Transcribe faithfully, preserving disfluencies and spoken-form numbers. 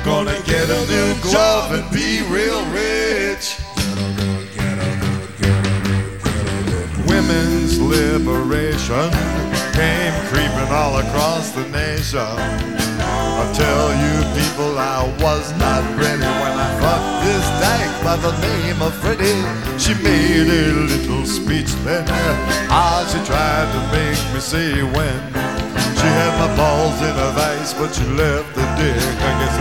Gonna get a new job and be real rich. Women's liberation came creeping all across the nation. I tell you people, I was not ready when I fucked this dyke by the name of Freddie. She made a little speech then, ah, she tried to make me say when. She had my balls in a vice, but she left the dick, I guess